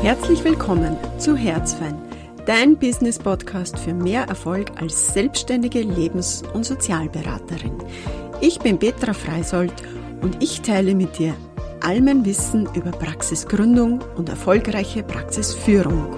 Herzlich willkommen zu Herzfein, dein Business-Podcast für mehr Erfolg als selbstständige Lebens- und Sozialberaterin. Ich bin Petra Freisold und ich teile mit dir all mein Wissen über Praxisgründung und erfolgreiche Praxisführung.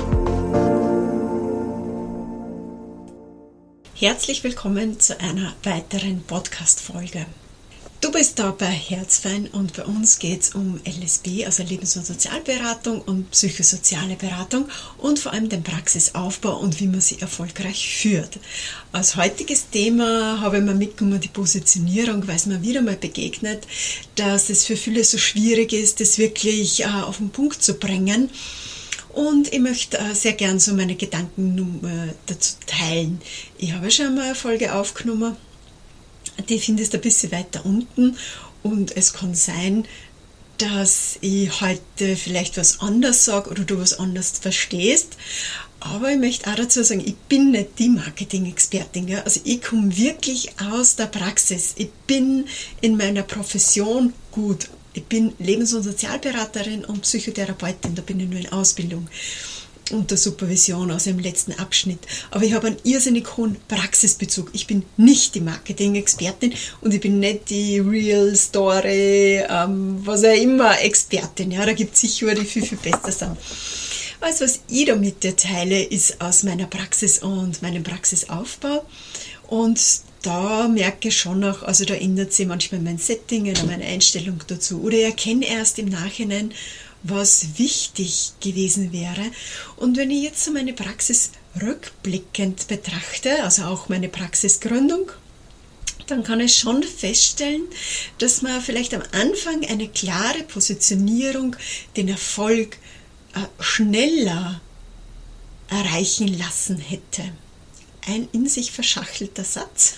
Herzlich willkommen zu einer weiteren Podcast-Folge. Du bist da bei Herzfein und bei uns geht es um LSB, also Lebens- und Sozialberatung und psychosoziale Beratung und vor allem den Praxisaufbau und wie man sie erfolgreich führt. Als heutiges Thema habe ich mir mitgenommen die Positionierung, weil es mir wieder mal begegnet, dass es für viele so schwierig ist, das wirklich auf den Punkt zu bringen. Und ich möchte sehr gern so meine Gedanken dazu teilen. Ich habe schon mal eine Folge aufgenommen. Die findest du ein bisschen weiter unten und es kann sein, dass ich heute vielleicht was anderes sage oder du was anderes verstehst. Aber ich möchte auch dazu sagen, ich bin nicht die Marketing-Expertin. Ja? Also ich komme wirklich aus der Praxis. Ich bin in meiner Profession gut. Ich bin Lebens- und Sozialberaterin und Psychotherapeutin, da bin ich nur in Ausbildung. Unter Supervision aus dem letzten Abschnitt. Aber ich habe einen irrsinnig hohen Praxisbezug. Ich bin nicht die Marketing-Expertin und ich bin nicht die Real Story, was auch immer Expertin. Ja, da gibt es sicher die viel, viel besser sind. Also was ich da mit dir teile, ist aus meiner Praxis und meinem Praxisaufbau. Und da merke ich schon noch, also da ändert sich manchmal mein Setting oder meine Einstellung dazu. Oder ich erkenne erst im Nachhinein, was wichtig gewesen wäre. Und wenn ich jetzt so meine Praxis rückblickend betrachte, also auch meine Praxisgründung, dann kann ich schon feststellen, dass man vielleicht am Anfang eine klare Positionierung, den Erfolg schneller erreichen lassen hätte. Ein in sich verschachtelter Satz.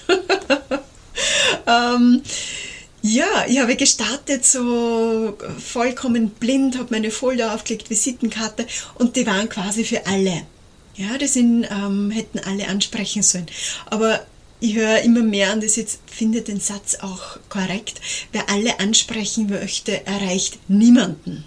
Ja, ich habe gestartet so vollkommen blind, habe meine Folder aufgelegt, Visitenkarte und die waren quasi für alle. Ja, die hätten alle ansprechen sollen. Aber ich höre immer mehr und das jetzt finde den Satz auch korrekt. Wer alle ansprechen möchte, erreicht niemanden.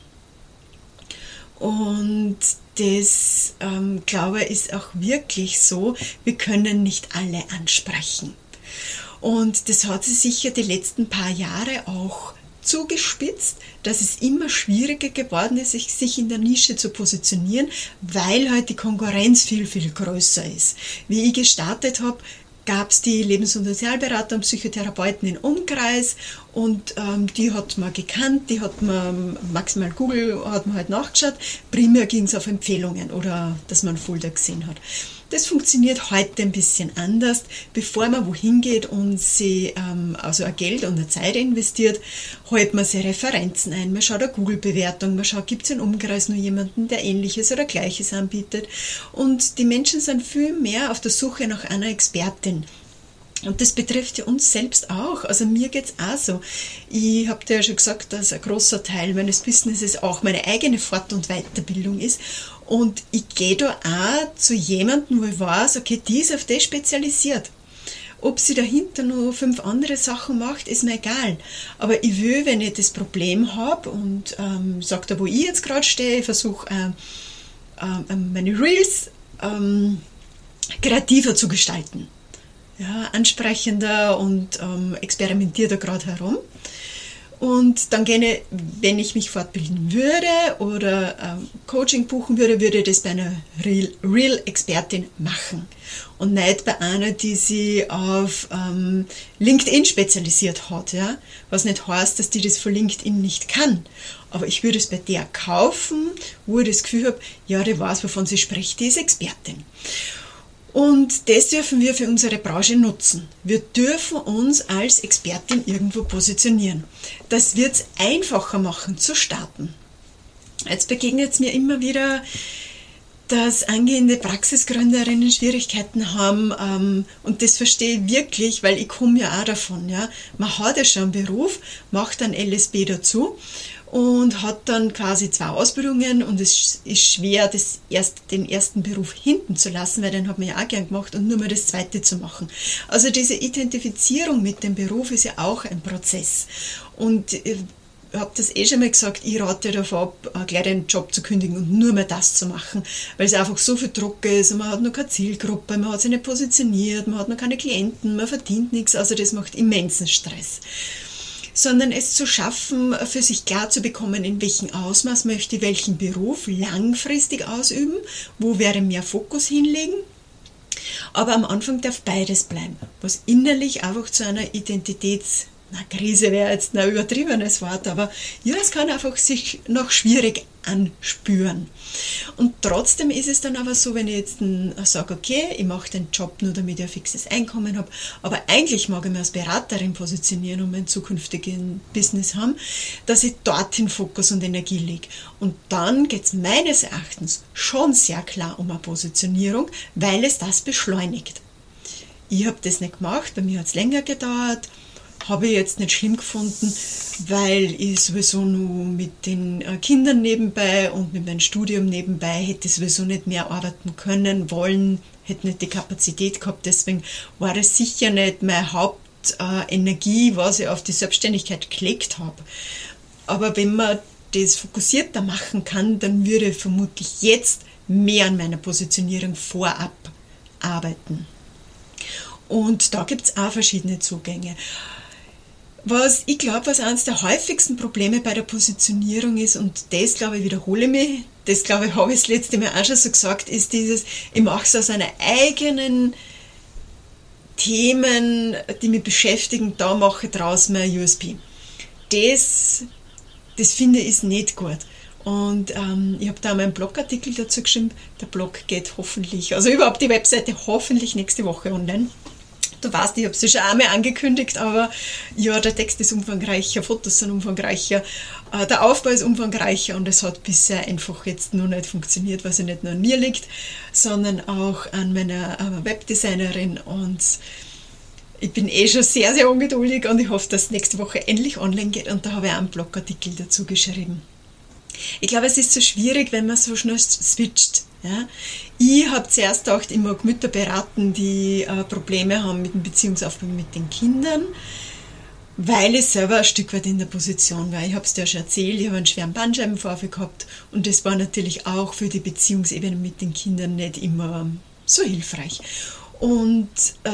Und das, glaube ich, ist auch wirklich so. Wir können nicht alle ansprechen. Und das hat sich sicher die letzten paar Jahre auch zugespitzt, dass es immer schwieriger geworden ist, sich in der Nische zu positionieren, weil halt die Konkurrenz viel, viel größer ist. Wie ich gestartet habe, gab es die Lebens- und Sozialberater und Psychotherapeuten im Umkreis und die hat man gekannt, die hat man maximal Google, hat man halt nachgeschaut, primär ging es auf Empfehlungen oder dass man einen Folder gesehen hat. Das funktioniert heute ein bisschen anders. Bevor man wohin geht und sie also ein Geld und eine Zeit investiert, holt man sich Referenzen ein, man schaut eine Google-Bewertung, man schaut, gibt es im Umkreis nur jemanden, der Ähnliches oder Gleiches anbietet. Und die Menschen sind viel mehr auf der Suche nach einer Expertin. Und das betrifft ja uns selbst auch. Also mir geht es auch so. Ich habe dir ja schon gesagt, dass ein großer Teil meines Businesses auch meine eigene Fort- und Weiterbildung ist. Und ich gehe da auch zu jemandem, wo ich weiß, okay, die ist auf das spezialisiert. Ob sie dahinter noch 5 andere Sachen macht, ist mir egal. Aber ich will, wenn ich das Problem habe und sage da, wo ich jetzt gerade stehe, ich versuche meine Reels kreativer zu gestalten. Ja, ansprechender und experimentiere da gerade herum. Und dann gerne, wenn ich mich fortbilden würde oder Coaching buchen würde, würde ich das bei einer Real-Expertin machen. Und nicht bei einer, die sich auf LinkedIn spezialisiert hat. Ja? Was nicht heißt, dass die das von LinkedIn nicht kann. Aber ich würde es bei der kaufen, wo ich das Gefühl habe, ja, die weiß, wovon sie spricht, die ist Expertin. Und das dürfen wir für unsere Branche nutzen. Wir dürfen uns als Expertin irgendwo positionieren. Das wird es einfacher machen zu starten. Jetzt begegnet es mir immer wieder, dass angehende Praxisgründerinnen Schwierigkeiten haben und das verstehe ich wirklich, weil ich komme ja auch davon. Ja. Man hat ja schon einen Beruf, macht dann LSB dazu und hat dann quasi 2 Ausbildungen und es ist schwer, den ersten Beruf hinten zu lassen, weil den hat man ja auch gern gemacht und nur mal das zweite zu machen. Also diese Identifizierung mit dem Beruf ist ja auch ein Prozess und habe das schon mal gesagt, ich rate davon ab, gleich den Job zu kündigen und nur mehr das zu machen, weil es einfach so viel Druck ist und man hat noch keine Zielgruppe, man hat sich nicht positioniert, man hat noch keine Klienten, man verdient nichts, also das macht immensen Stress. Sondern es zu schaffen, für sich klar zu bekommen, in welchem Ausmaß möchte ich welchen Beruf langfristig ausüben, wo werde ich mehr Fokus hinlegen. Aber am Anfang darf beides bleiben, was innerlich einfach zu einer Krise wäre jetzt ein übertriebenes Wort, aber ja, es kann einfach sich noch schwierig anspüren. Und trotzdem ist es dann aber so, wenn ich jetzt sage, okay, ich mache den Job nur, damit ich ein fixes Einkommen habe, aber eigentlich mag ich mich als Beraterin positionieren und mein zukünftiges Business haben, dass ich dorthin Fokus und Energie lege. Und dann geht es meines Erachtens schon sehr klar um eine Positionierung, weil es das beschleunigt. Ich habe das nicht gemacht, bei mir hat es länger gedauert, habe ich jetzt nicht schlimm gefunden, weil ich sowieso nur mit den Kindern nebenbei und mit meinem Studium nebenbei hätte sowieso nicht mehr arbeiten können, wollen, hätte nicht die Kapazität gehabt. Deswegen war das sicher nicht meine Hauptenergie, was ich auf die Selbstständigkeit gelegt habe. Aber wenn man das fokussierter machen kann, dann würde ich vermutlich jetzt mehr an meiner Positionierung vorab arbeiten. Und da gibt es auch verschiedene Zugänge. Was ich glaube, was eines der häufigsten Probleme bei der Positionierung ist, und das glaube ich wiederhole mich, das glaube ich habe ich das letzte Mal auch schon so gesagt, ist dieses, ich mache es aus einer eigenen Themen, die mich beschäftigen, da mache ich draus mein USP. Das finde ich ist nicht gut. Und ich habe da mal einen Blogartikel dazu geschrieben, der Blog geht hoffentlich, also überhaupt die Webseite hoffentlich nächste Woche online. Du weißt, ich habe es schon einmal angekündigt, aber ja, der Text ist umfangreicher, Fotos sind umfangreicher, der Aufbau ist umfangreicher und es hat bisher einfach jetzt nur nicht funktioniert, was ja nicht nur an mir liegt, sondern auch an meiner Webdesignerin und ich bin schon sehr, sehr ungeduldig und ich hoffe, dass nächste Woche endlich online geht und da habe ich auch einen Blogartikel dazu geschrieben. Ich glaube, es ist so schwierig, wenn man so schnell switcht. Ja. Ich habe zuerst gedacht, ich mag Mütter beraten, die Probleme haben mit dem Beziehungsaufbau mit den Kindern, weil ich selber ein Stück weit in der Position war. Ich habe es dir schon erzählt, ich habe einen schweren Bandscheibenvorfall gehabt und das war natürlich auch für die Beziehungsebene mit den Kindern nicht immer so hilfreich. Und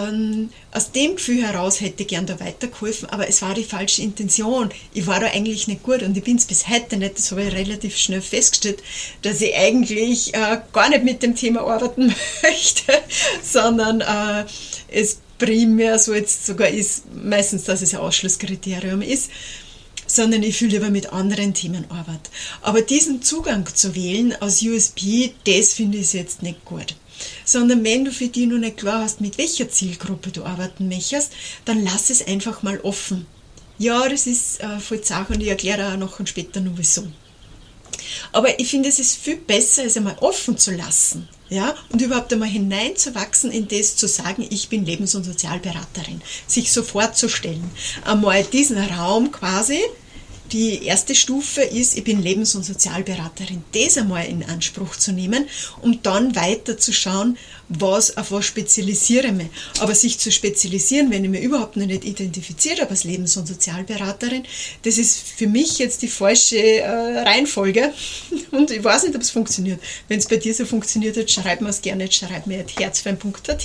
aus dem Gefühl heraus hätte ich gern da weitergeholfen, aber es war die falsche Intention. Ich war da eigentlich nicht gut und ich bin es bis heute nicht, das habe ich relativ schnell festgestellt, dass ich eigentlich gar nicht mit dem Thema arbeiten möchte, sondern es primär so jetzt sogar ist, meistens, dass es ein Ausschlusskriterium ist, sondern ich will lieber mit anderen Themen arbeiten. Aber diesen Zugang zu wählen als USP, das finde ich jetzt nicht gut. Sondern wenn du für dich noch nicht klar hast, mit welcher Zielgruppe du arbeiten möchtest, dann lass es einfach mal offen. Ja, das ist voll Sache und ich erkläre auch noch und später noch wieso. Aber ich finde, es ist viel besser, es einmal offen zu lassen, ja, und überhaupt einmal hineinzuwachsen in das zu sagen, ich bin Lebens- und Sozialberaterin, sich so vorzustellen. Einmal diesen Raum quasi, die erste Stufe ist, ich bin Lebens- und Sozialberaterin, das einmal in Anspruch zu nehmen, um dann weiter zu schauen, auf was spezialisiere ich mich. Aber sich zu spezialisieren, wenn ich mich überhaupt noch nicht identifiziert habe als Lebens- und Sozialberaterin, das ist für mich jetzt die falsche Reihenfolge und ich weiß nicht, ob es funktioniert. Wenn es bei dir so funktioniert hat, schreib mir es gerne, schreib mir herzfein.at.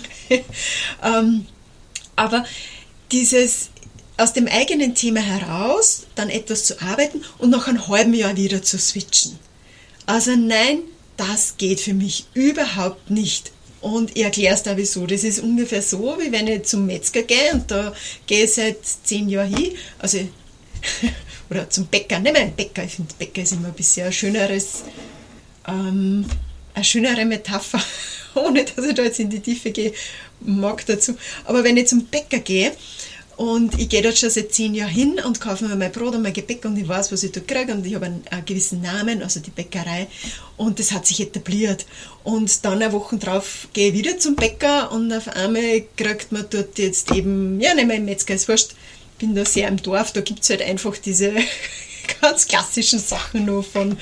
Aber dieses aus dem eigenen Thema heraus dann etwas zu arbeiten und nach einem halben Jahr wieder zu switchen. Also nein, das geht für mich überhaupt nicht. Und ich erkläre es da wieso. Das ist ungefähr so, wie wenn ich zum Metzger gehe und da gehe ich seit 10 Jahren hin. Also, oder zum Bäcker. Nehmen wir einen Bäcker. Ich finde, Bäcker ist immer ein bisschen eine schönere Metapher, ohne dass ich da jetzt in die Tiefe gehe, mag dazu. Aber wenn ich zum Bäcker gehe, und ich gehe dort schon seit 10 Jahren hin und kaufe mir mein Brot und mein Gebäck und ich weiß, was ich dort kriege und ich habe einen gewissen Namen, also die Bäckerei, und das hat sich etabliert. Und dann eine Woche drauf gehe ich wieder zum Bäcker und auf einmal kriegt man dort jetzt eben, ja, nehmen wir einen Metzger, ist wurscht, bin da sehr im Dorf, da gibt es halt einfach diese ganz klassischen Sachen noch von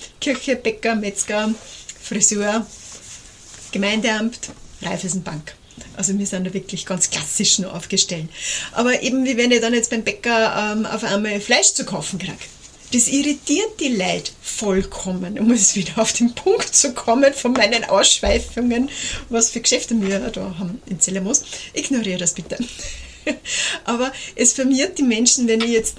Kirche, Bäcker, Metzger, Friseur, Gemeindeamt, Raiffeisenbank. Also wir sind da wirklich ganz klassisch nur aufgestellt. Aber eben wie wenn ich dann jetzt beim Bäcker auf einmal Fleisch zu kaufen kriege. Das irritiert die Leute vollkommen, um es wieder auf den Punkt zu kommen von meinen Ausschweifungen, was für Geschäfte wir da haben in Zellemos. Ignoriere das bitte. Aber es verwirrt die Menschen, wenn ich jetzt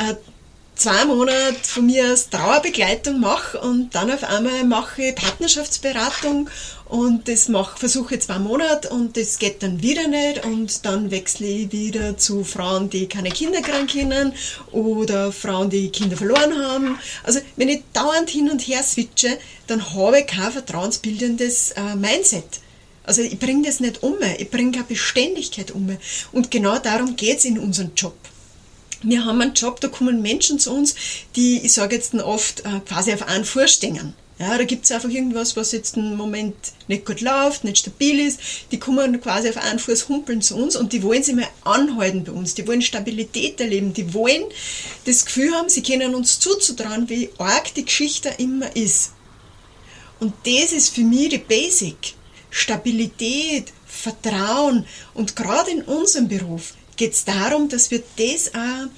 2 Monate von mir aus Trauerbegleitung mache und dann auf einmal mache ich Partnerschaftsberatung und das versuche ich 2 Monate und das geht dann wieder nicht und dann wechsle ich wieder zu Frauen, die keine Kinder kriegen können oder Frauen, die Kinder verloren haben. Also wenn ich dauernd hin und her switche, dann habe ich kein vertrauensbildendes Mindset. Also ich bringe das nicht um, ich bringe keine Beständigkeit um. Und genau darum geht es in unserem Job. Wir haben einen Job, da kommen Menschen zu uns, die, ich sage jetzt oft, quasi auf einen Fuß stehen. Ja, da gibt es einfach irgendwas, was jetzt im Moment nicht gut läuft, nicht stabil ist. Die kommen quasi auf einen Fuß humpeln zu uns und die wollen sich mal anhalten bei uns. Die wollen Stabilität erleben. Die wollen das Gefühl haben, sie können uns zuzutrauen, wie arg die Geschichte immer ist. Und das ist für mich die Basic. Stabilität, Vertrauen. Und gerade in unserem Beruf geht es darum, dass wir das auch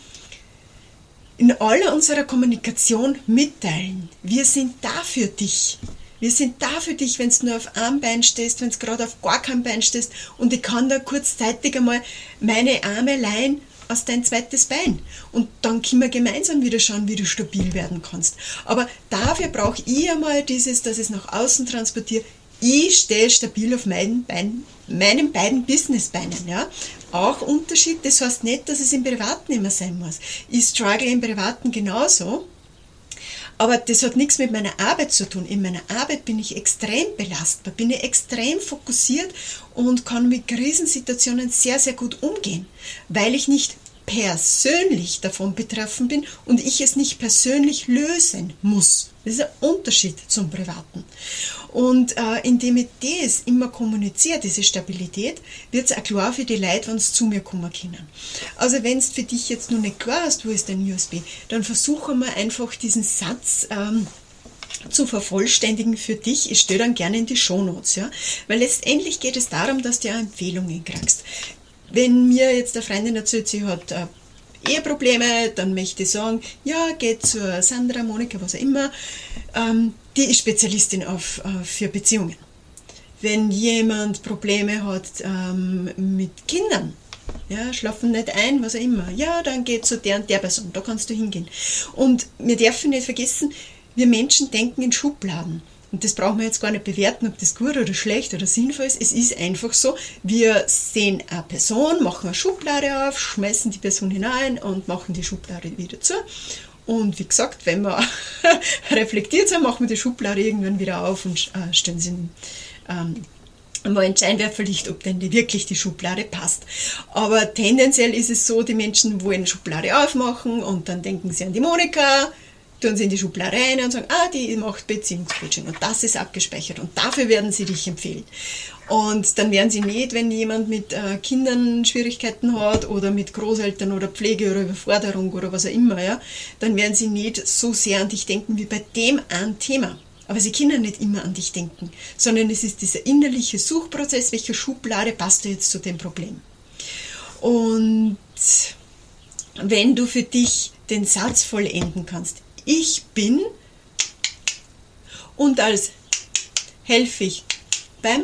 in aller unserer Kommunikation mitteilen. Wir sind da für dich. Wir sind da für dich, wenn du nur auf einem Bein stehst, wenn du gerade auf gar keinem Bein stehst und ich kann da kurzzeitig einmal meine Arme leihen aus dein zweites Bein. Und dann können wir gemeinsam wieder schauen, wie du stabil werden kannst. Aber dafür brauche ich einmal dieses, dass ich es nach außen transportiere. Ich stehe stabil auf meinen beiden Businessbeinen. Ja? Auch Unterschied, das heißt nicht, dass es im Privaten immer sein muss. Ich struggle im Privaten genauso, aber das hat nichts mit meiner Arbeit zu tun. In meiner Arbeit bin ich extrem belastbar, bin ich extrem fokussiert und kann mit Krisensituationen sehr, sehr gut umgehen, weil ich nicht persönlich davon betroffen bin und ich es nicht persönlich lösen muss. Das ist ein Unterschied zum Privaten. Und indem ich das immer kommuniziere, diese Stabilität, wird es auch klar für die Leute, wenn sie zu mir kommen können. Also wenn es für dich jetzt noch nicht klar ist, wo ist dein USB, dann versuche mal einfach diesen Satz zu vervollständigen für dich. Ich stelle dann gerne in die Shownotes, ja? Weil letztendlich geht es darum, dass du auch Empfehlungen kriegst. Wenn mir jetzt eine Freundin erzählt, sie hat Eheprobleme, dann möchte ich sagen, ja, geht zur Sandra, Monika, was auch immer, die ist Spezialistin für Beziehungen. Wenn jemand Probleme hat mit Kindern, ja, schlafen nicht ein, was auch immer, ja, dann geht zu der und der Person, da kannst du hingehen. Und wir dürfen nicht vergessen, wir Menschen denken in Schubladen. Und das brauchen wir jetzt gar nicht bewerten, ob das gut oder schlecht oder sinnvoll ist. Es ist einfach so, wir sehen eine Person, machen eine Schublade auf, schmeißen die Person hinein und machen die Schublade wieder zu. Und wie gesagt, wenn wir reflektiert sind, machen wir die Schublade irgendwann wieder auf und stellen sie mal ein Scheinwerferlicht, ob denn wirklich die Schublade passt. Aber tendenziell ist es so, die Menschen wollen Schublade aufmachen und dann denken sie an die Monika, tun sie in die Schublade rein und sagen, die macht Beziehungscoaching und das ist abgespeichert und dafür werden sie dich empfehlen. Und dann werden sie nicht, wenn jemand mit Kindern Schwierigkeiten hat oder mit Großeltern oder Pflege oder Überforderung oder was auch immer, ja, dann werden sie nicht so sehr an dich denken wie bei dem einen Thema. Aber sie können nicht immer an dich denken, sondern es ist dieser innerliche Suchprozess, welche Schublade passt du jetzt zu dem Problem. Und wenn du für dich den Satz vollenden kannst, ich bin und als helfe ich beim,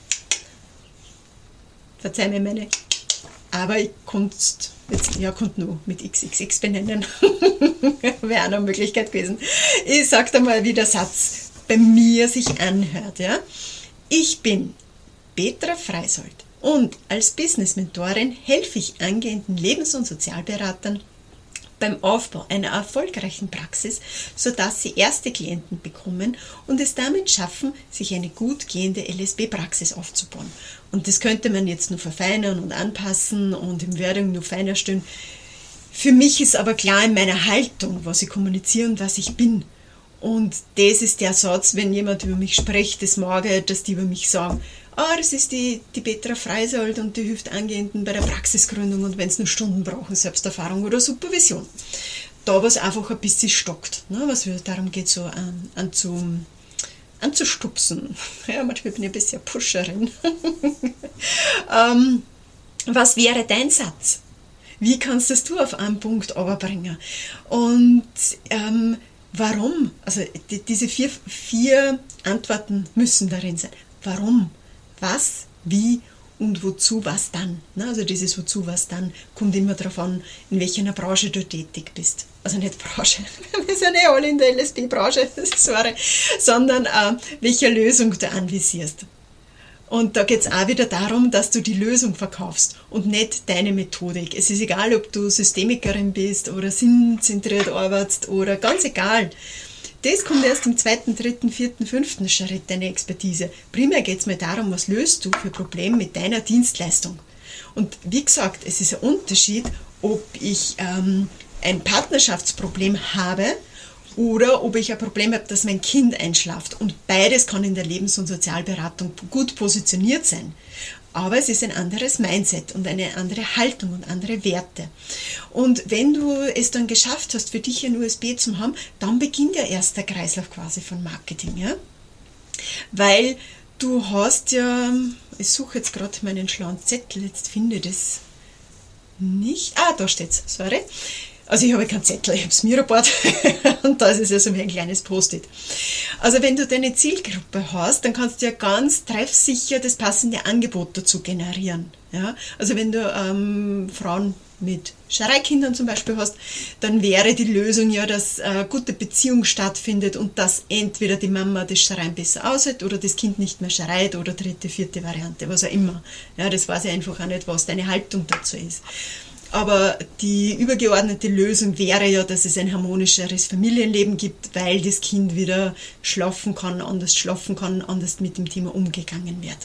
verzeih mir meine, aber ich konnte nur mit XXX benennen, wäre auch eine Möglichkeit gewesen. Ich sage da mal, wie der Satz bei mir sich anhört. Ja? Ich bin Petra Freisold und als Business-Mentorin helfe ich angehenden Lebens- und Sozialberatern beim Aufbau einer erfolgreichen Praxis, sodass sie erste Klienten bekommen und es damit schaffen, sich eine gut gehende LSB-Praxis aufzubauen. Und das könnte man jetzt nur verfeinern und anpassen und im Wording nur feiner stellen. Für mich ist aber klar in meiner Haltung, was ich kommuniziere und was ich bin. Und das ist der Satz, wenn jemand über mich spricht, das mag ich, dass die über mich sagen, das ist die Petra Freisold und die hilft Angehenden bei der Praxisgründung und wenn es nur Stunden brauchen, Selbsterfahrung oder Supervision. Da was einfach ein bisschen stockt, ne, was darum geht, so anzustupsen. Ja, manchmal bin ich ein bisschen Pusherin. Was wäre dein Satz? Wie kannst das du auf einen Punkt überbringen? Und warum? Also diese vier Antworten müssen darin sein. Warum? Was? Wie? Und wozu, was dann? Also dieses wozu, was dann, kommt immer darauf an, in welcher Branche du tätig bist. Also nicht Branche, wir sind ja alle in der LSB-Branche, sorry, sondern welche Lösung du anvisierst. Und da geht es auch wieder darum, dass du die Lösung verkaufst und nicht deine Methodik. Es ist egal, ob du Systemikerin bist oder sinnzentriert arbeitest oder ganz egal. Das kommt erst im 2., 3., 4., 5. Schritt, deine Expertise. Primär geht es mir darum, was löst du für Probleme mit deiner Dienstleistung. Und wie gesagt, es ist ein Unterschied, ob ich ein Partnerschaftsproblem habe oder ob ich ein Problem habe, dass mein Kind einschlaft. Und beides kann in der Lebens- und Sozialberatung gut positioniert sein. Aber es ist ein anderes Mindset und eine andere Haltung und andere Werte. Und wenn du es dann geschafft hast, für dich ein USB zu haben, dann beginnt ja erst der Kreislauf quasi von Marketing. Ja? Weil du hast ja, ich suche jetzt gerade meinen schlauen Zettel, jetzt finde ich das nicht. Da steht's, sorry. Also ich habe keinen Zettel, ich habe das Miroboard und da ist es ja so wie ein kleines Post-it. Also wenn du deine Zielgruppe hast, dann kannst du ja ganz treffsicher das passende Angebot dazu generieren. Ja? Also wenn du Frauen mit Schereikindern zum Beispiel hast, dann wäre die Lösung ja, dass eine gute Beziehung stattfindet und dass entweder die Mama das Schreien besser aushält oder das Kind nicht mehr schreit oder 3., 4. Variante, was auch immer. Ja, das weiß ich einfach auch nicht, was deine Haltung dazu ist. Aber die übergeordnete Lösung wäre ja, dass es ein harmonischeres Familienleben gibt, weil das Kind wieder schlafen kann, anders mit dem Thema umgegangen wird.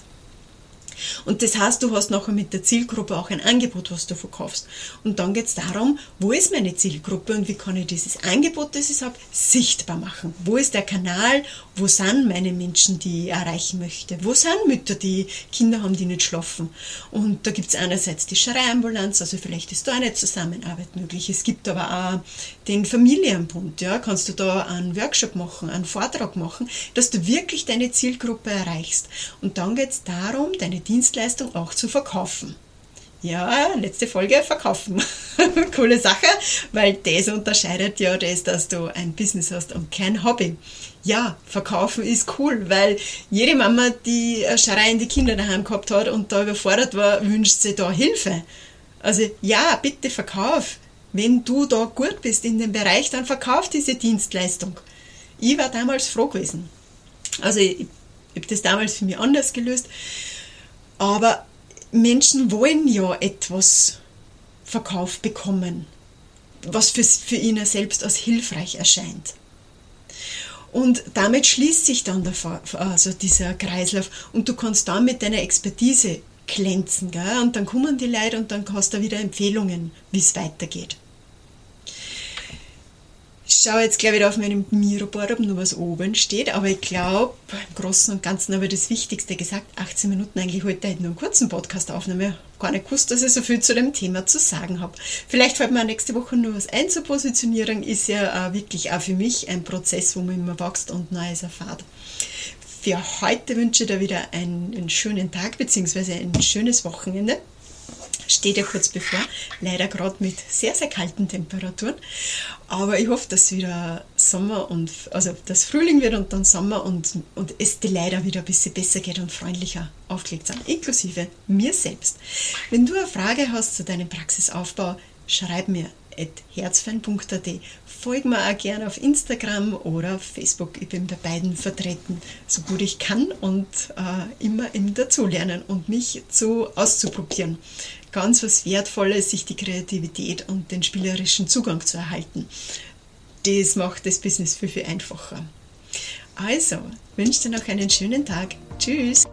Und das heißt, du hast nachher mit der Zielgruppe auch ein Angebot, was du verkaufst. Und dann geht es darum, wo ist meine Zielgruppe und wie kann ich dieses Angebot, das ich habe, sichtbar machen. Wo ist der Kanal? Wo sind meine Menschen, die ich erreichen möchte? Wo sind Mütter, die Kinder haben, die nicht schlafen? Und da gibt es einerseits die Schreiambulanz, also vielleicht ist da eine Zusammenarbeit möglich. Es gibt aber auch den Familienbund. Ja? Kannst du da einen Workshop machen, einen Vortrag machen, dass du wirklich deine Zielgruppe erreichst. Und dann geht es darum, deine Dienstleistung auch zu verkaufen. Ja, letzte Folge, verkaufen. Coole Sache, weil das unterscheidet ja das, dass du ein Business hast und kein Hobby. Ja, verkaufen ist cool, weil jede Mama, die schreiende Kinder daheim gehabt hat und da überfordert war, wünscht sich da Hilfe. Also ja, bitte verkauf. Wenn du da gut bist in dem Bereich, dann verkauf diese Dienstleistung. Ich war damals froh gewesen. Also ich habe das damals für mich anders gelöst. Aber Menschen wollen ja etwas verkauft bekommen, was für ihnen selbst als hilfreich erscheint. Und damit schließt sich dann dieser Kreislauf und du kannst dann mit deiner Expertise glänzen. Gell? Und dann kommen die Leute und dann hast du wieder Empfehlungen, wie es weitergeht. Ich schaue jetzt gleich wieder auf meinem Miroboard, ob noch was oben steht, aber ich glaube, im Großen und Ganzen habe ich das Wichtigste gesagt. 18 Minuten eigentlich heute nur einen kurzen Podcast aufnehmen. Ich habe gar nicht gewusst, dass ich so viel zu dem Thema zu sagen habe. Vielleicht fällt mir nächste Woche nur was ein zur Positionierung. Ist ja wirklich auch für mich ein Prozess, wo man immer wächst und Neues erfährt. Für heute wünsche ich dir wieder einen schönen Tag bzw. ein schönes Wochenende. Steht ja kurz bevor, leider gerade mit sehr, sehr kalten Temperaturen. Aber ich hoffe, dass wieder Sommer dass Frühling wird und dann Sommer und es dir leider wieder ein bisschen besser geht und freundlicher aufgelegt sind, inklusive mir selbst. Wenn du eine Frage hast zu deinem Praxisaufbau, schreib mir @herzfein.at. Folge mir auch gerne auf Instagram oder auf Facebook. Ich bin bei beiden vertreten, so gut ich kann und immer im Dazulernen und mich auszuprobieren. Ganz was Wertvolles, sich die Kreativität und den spielerischen Zugang zu erhalten. Das macht das Business viel, viel einfacher. Also, wünsche dir noch einen schönen Tag. Tschüss!